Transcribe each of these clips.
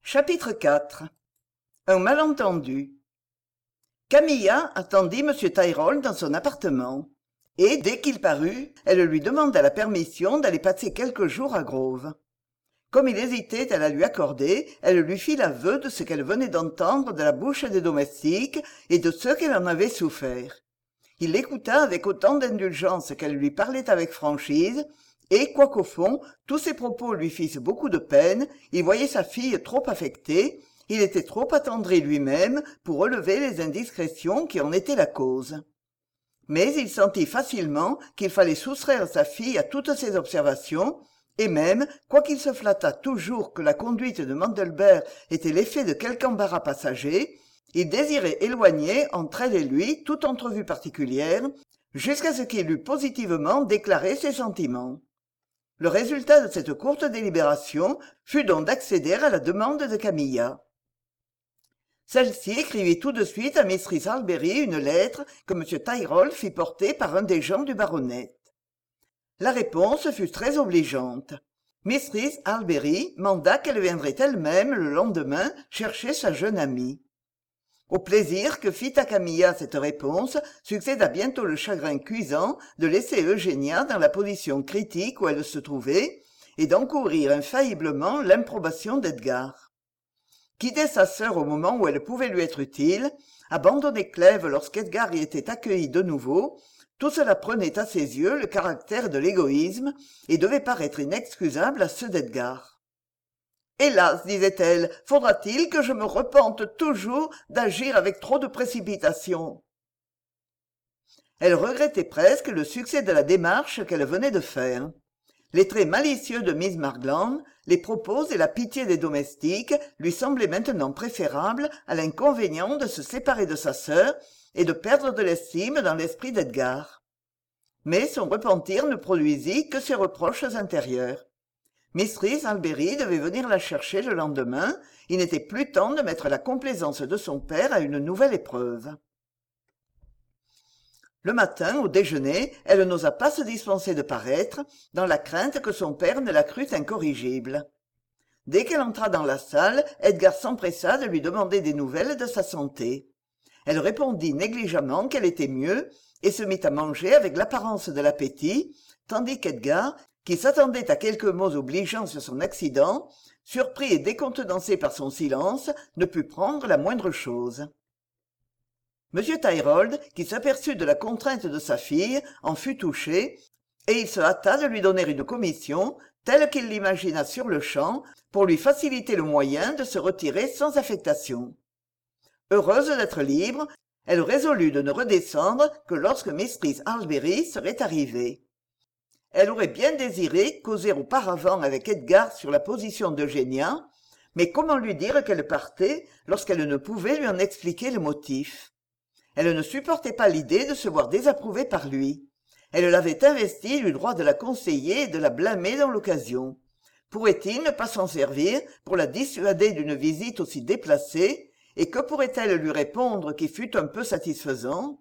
Chapitre IV. Un malentendu. Camilla attendit m Tyrrell dans son appartement, et dès qu'il parut, elle lui demanda la permission d'aller passer quelques jours à Grove. Comme il hésitait à la lui accorder, elle lui fit l'aveu de ce qu'elle venait d'entendre de la bouche des domestiques et de ce qu'elle en avait souffert. Il l'écouta avec autant d'indulgence qu'elle lui parlait avec franchise, et quoiqu'au fond tous ses propos lui fissent beaucoup de peine, il voyait sa fille trop affectée, il était trop attendri lui-même pour relever les indiscrétions qui en étaient la cause. Mais il sentit facilement qu'il fallait soustraire sa fille à toutes ces observations, et même, quoiqu'il se flattât toujours que la conduite de Mandelbert était l'effet de quelque embarras passager, il désirait éloigner entre elle et lui toute entrevue particulière, jusqu'à ce qu'il eût positivement déclaré ses sentiments. Le résultat de cette courte délibération fut donc d'accéder à la demande de Camilla. Celle-ci écrivit tout de suite à Mrs Harbury une lettre que m Tyrrell fit porter par un des gens du baronet. La réponse fut très obligeante. Mrs Harbury manda qu'elle viendrait elle-même le lendemain chercher sa jeune amie. Au plaisir que fit à Camilla cette réponse succéda bientôt le chagrin cuisant de laisser Eugénia dans la position critique où elle se trouvait et d'encourir infailliblement l'improbation d'Edgar. Quitter sa sœur au moment où elle pouvait lui être utile, abandonner Clèves lorsqu'Edgar y était accueilli de nouveau, tout cela prenait à ses yeux le caractère de l'égoïsme et devait paraître inexcusable à ceux d'Edgar. « Hélas, disait-elle, faudra-t-il que je me repente toujours d'agir avec trop de précipitation ?» Elle regrettait presque le succès de la démarche qu'elle venait de faire. Les traits malicieux de Miss Margland, les propos et la pitié des domestiques lui semblaient maintenant préférables à l'inconvénient de se séparer de sa sœur et de perdre de l'estime dans l'esprit d'Edgar. Mais son repentir ne produisit que ses reproches intérieurs. Mrs Harbury devait venir la chercher le lendemain, il n'était plus temps de mettre la complaisance de son père à une nouvelle épreuve. Le matin, au déjeuner, elle n'osa pas se dispenser de paraître, dans la crainte que son père ne la crût incorrigible. Dès qu'elle entra dans la salle, Edgar s'empressa de lui demander des nouvelles de sa santé. Elle répondit négligemment qu'elle était mieux, et se mit à manger avec l'apparence de l'appétit, tandis qu'Edgar, qui s'attendait à quelques mots obligeants sur son accident, surpris et décontenancé par son silence, ne put prendre la moindre chose. M Tyrrell, qui s'aperçut de la contrainte de sa fille, en fut touché, et il se hâta de lui donner une commission, telle qu'il l'imagina sur-le-champ, pour lui faciliter le moyen de se retirer sans affectation. Heureuse d'être libre, elle résolut de ne redescendre que lorsque Mrs Harbury serait arrivée. Elle aurait bien désiré causer auparavant avec Edgar sur la position d'Eugénia, mais comment lui dire qu'elle partait lorsqu'elle ne pouvait lui en expliquer le motif? Elle ne supportait pas l'idée de se voir désapprouvée par lui. Elle l'avait investi du droit de la conseiller et de la blâmer dans l'occasion. Pourrait-il ne pas s'en servir pour la dissuader d'une visite aussi déplacée, et que pourrait-elle lui répondre qui fût un peu satisfaisant?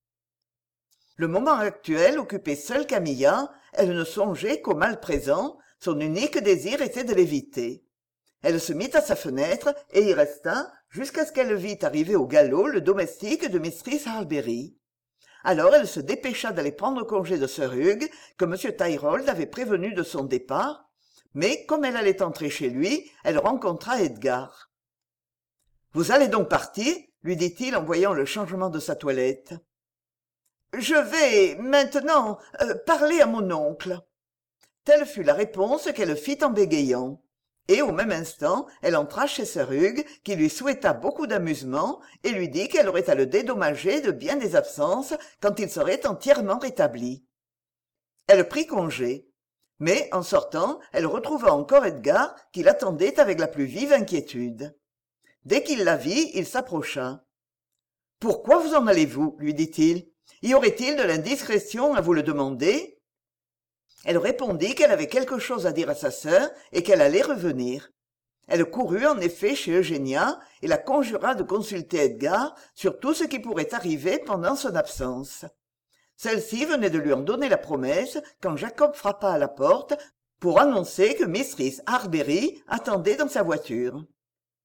Le moment actuel occupait seule Camilla, elle ne songeait qu'au mal présent, son unique désir était de l'éviter. Elle se mit à sa fenêtre et y resta jusqu'à ce qu'elle vît arriver au galop le domestique de Mrs Harbury. Alors elle se dépêcha d'aller prendre congé de Sir Hugh, que m Tyrrell avait prévenu de son départ, mais comme elle allait entrer chez lui, elle rencontra Edgar. « Vous allez donc partir ?» lui dit-il en voyant le changement de sa toilette. « Je vais, maintenant, parler à mon oncle. » Telle fut la réponse qu'elle fit en bégayant. Et au même instant, elle entra chez Sir Hugh, qui lui souhaita beaucoup d'amusement et lui dit qu'elle aurait à le dédommager de bien des absences quand il serait entièrement rétabli. Elle prit congé. Mais, en sortant, elle retrouva encore Edgar, qui l'attendait avec la plus vive inquiétude. Dès qu'il la vit, il s'approcha. « Pourquoi vous en allez-vous » lui dit-il. « Y aurait-il de l'indiscrétion à vous le demander ?» Elle répondit qu'elle avait quelque chose à dire à sa sœur et qu'elle allait revenir. Elle courut en effet chez Eugénia et la conjura de consulter Edgar sur tout ce qui pourrait arriver pendant son absence. Celle-ci venait de lui en donner la promesse quand Jacob frappa à la porte pour annoncer que Mrs Harbury attendait dans sa voiture.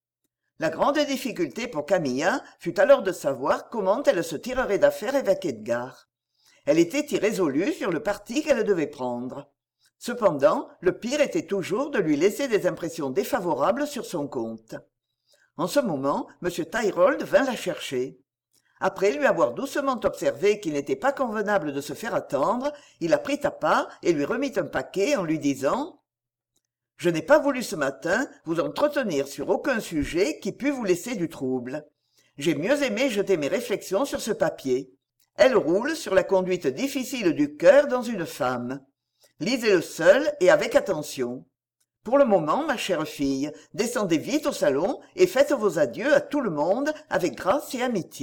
La grande difficulté pour Camilla fut alors de savoir comment elle se tirerait d'affaire avec Edgar. Elle était irrésolue sur le parti qu'elle devait prendre. Cependant, le pire était toujours de lui laisser des impressions défavorables sur son compte. En ce moment, M. Tyrrell vint la chercher. Après lui avoir doucement observé qu'il n'était pas convenable de se faire attendre, il la prit à part et lui remit un paquet en lui disant « Je n'ai pas voulu ce matin vous entretenir sur aucun sujet qui pût vous laisser du trouble. J'ai mieux aimé jeter mes réflexions sur ce papier. Elle roule sur la conduite difficile du cœur dans une femme. Lisez-le seul et avec attention. Pour le moment, ma chère fille, descendez vite au salon et faites vos adieux à tout le monde avec grâce et amitié. »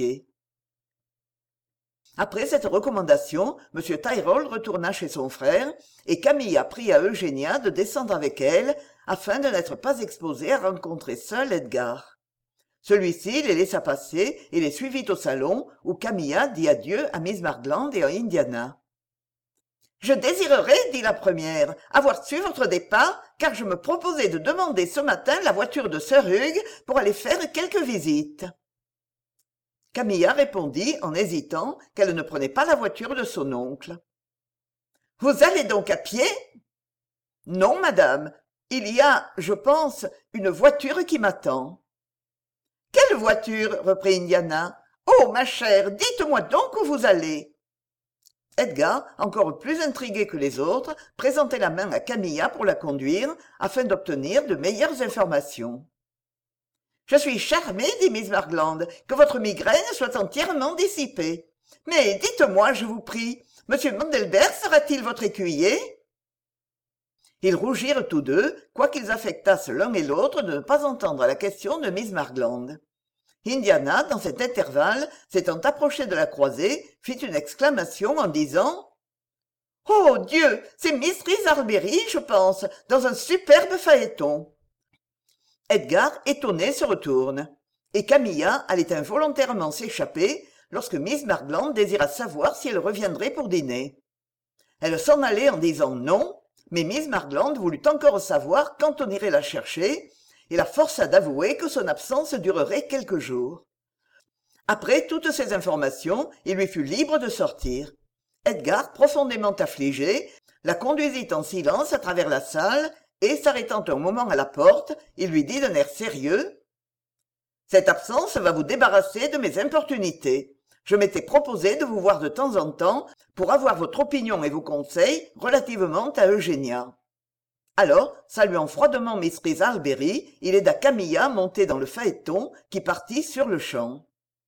Après cette recommandation, M. Tyrrell retourna chez son frère, et Camilla pria Eugénia de descendre avec elle, afin de n'être pas exposée à rencontrer seul Edgar. Celui-ci les laissa passer et les suivit au salon, où Camilla dit adieu à Miss Margland et à Indiana. « Je désirerais, dit la première, avoir su votre départ, car je me proposais de demander ce matin la voiture de Sir Hugh pour aller faire quelques visites. » Camilla répondit, en hésitant, qu'elle ne prenait pas la voiture de son oncle. « Vous allez donc à pied ?»« Non, madame. Il y a, je pense, une voiture qui m'attend. »« Quelle voiture ?» reprit Indiana. « Oh, ma chère, dites-moi donc où vous allez. » Edgar, encore plus intrigué que les autres, présentait la main à Camilla pour la conduire, afin d'obtenir de meilleures informations. « Je suis charmée, dit Miss Margland, que votre migraine soit entièrement dissipée. Mais dites-moi, je vous prie, M. Mandelbert sera-t-il votre écuyer ?» Ils rougirent tous deux, quoiqu'ils affectassent l'un et l'autre de ne pas entendre la question de Miss Margland. Indiana, dans cet intervalle, s'étant approchée de la croisée, fit une exclamation en disant « Oh Dieu, c'est Mistress Arbery, je pense, dans un superbe phaéton. » Edgar, étonné, se retourne, et Camilla allait involontairement s'échapper lorsque Miss Margland désira savoir si elle reviendrait pour dîner. Elle s'en allait en disant non, mais Miss Margland voulut encore savoir quand on irait la chercher, et la força d'avouer que son absence durerait quelques jours. Après toutes ces informations, il lui fut libre de sortir. Edgar, profondément affligé, la conduisit en silence à travers la salle, et, s'arrêtant un moment à la porte, il lui dit d'un air sérieux « Cette absence va vous débarrasser de mes importunités. Je m'étais proposé de vous voir de temps en temps pour avoir votre opinion et vos conseils relativement à Eugénia. » Alors, saluant froidement Mistress Arbery, il aida Camilla à monter dans le phaéton qui partit sur-le-champ.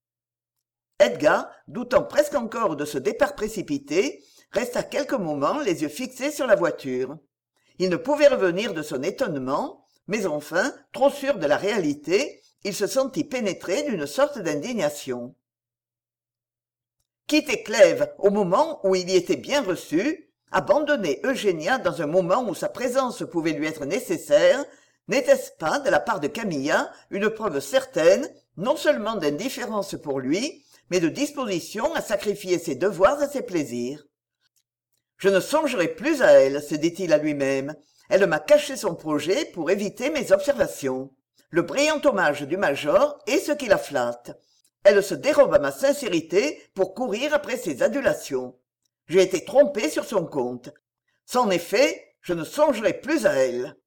Edgar, doutant presque encore de ce départ précipité, resta quelques moments les yeux fixés sur la voiture. Il ne pouvait revenir de son étonnement, mais enfin, trop sûr de la réalité, il se sentit pénétré d'une sorte d'indignation. Quitter Clèves au moment où il y était bien reçu, abandonner Eugénia dans un moment où sa présence pouvait lui être nécessaire, n'était-ce pas, de la part de Camilla, une preuve certaine, non seulement d'indifférence pour lui, mais de disposition à sacrifier ses devoirs et ses plaisirs? Je ne songerai plus à elle, se dit-il à lui-même. Elle m'a caché son projet pour éviter mes observations. Le brillant hommage du major est ce qui la flatte. Elle se dérobe à ma sincérité pour courir après ses adulations. J'ai été trompé sur son compte. Sans effet, je ne songerai plus à elle.